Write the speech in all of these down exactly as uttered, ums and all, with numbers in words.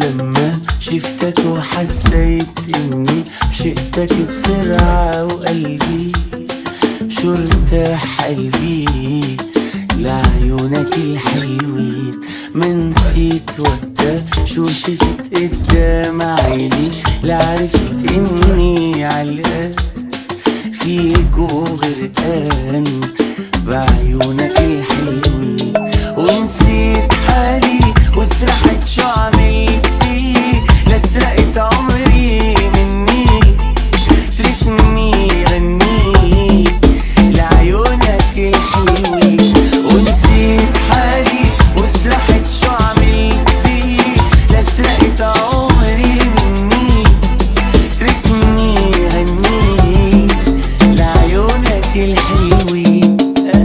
لما شفتك وحسيت اني عشقتك بسرعة، وقلبي شو ارتاح قلبي لعيونك الحلوين. ما نسيت وقتها شو شفت قدام عيني، لعرفت اني علقان فيك وغرقان بعيونك الحلوين. ونسيت حالي وسرحت شو عملت فيه، لسرقت عمري مني تركني غني لعيونك الحلوين. ونسيت حالي وسرحت شو عملت فيه، لسرقت عمري مني تركني غني لعيونك الحلوين.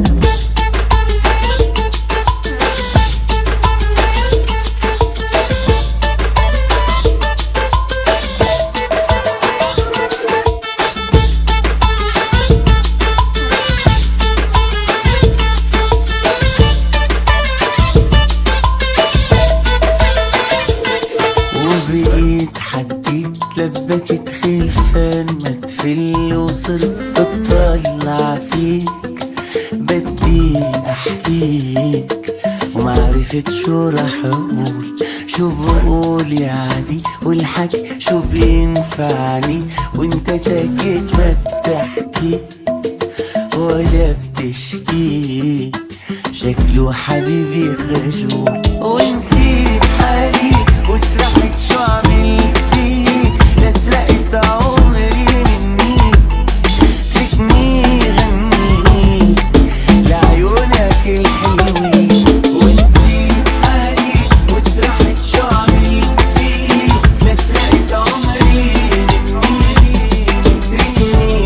وبقيت حديت لبكت خلفان ما تفل، وصرت بتطلع فيك بدي احكيك، ومعرفت شو رح اقول. شو بقول يا عادي والحكي شو بينفعني، وانت ساكت ما بتحكي ولا بتشكي، شكله حبيبي خجول. ونسيت حالي وسرحت شو عملت فيه، لسرقت عمري مني تركني غني لعيونك الحلوين. ونسيت حالي وسرحت شو عملت فيه، لسرقت عمري مني تركني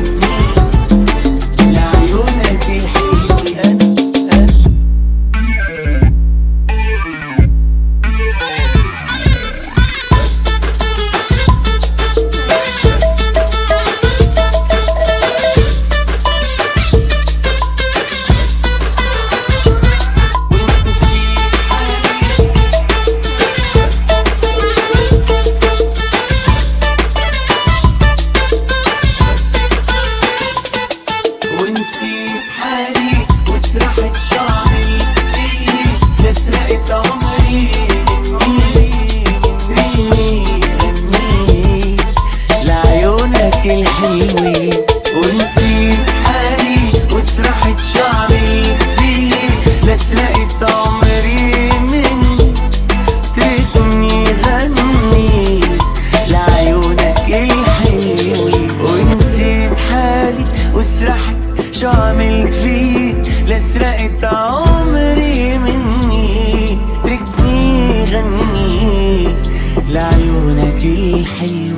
غني لعيونك الحلوين. ونسيت حالي وسرحت شو عملت فيه، لسرقت عمري مني تركني غني لعيونك الحلوين. ونسيت حالي وسرحت شو عملت فيه، لسرقت عمري مني تركني غني لعيونك الحلوين. ونسيت حالي وسرحت شو عملت فيه، لسرقت عمري مني تركني غني لعيونك الحلوين.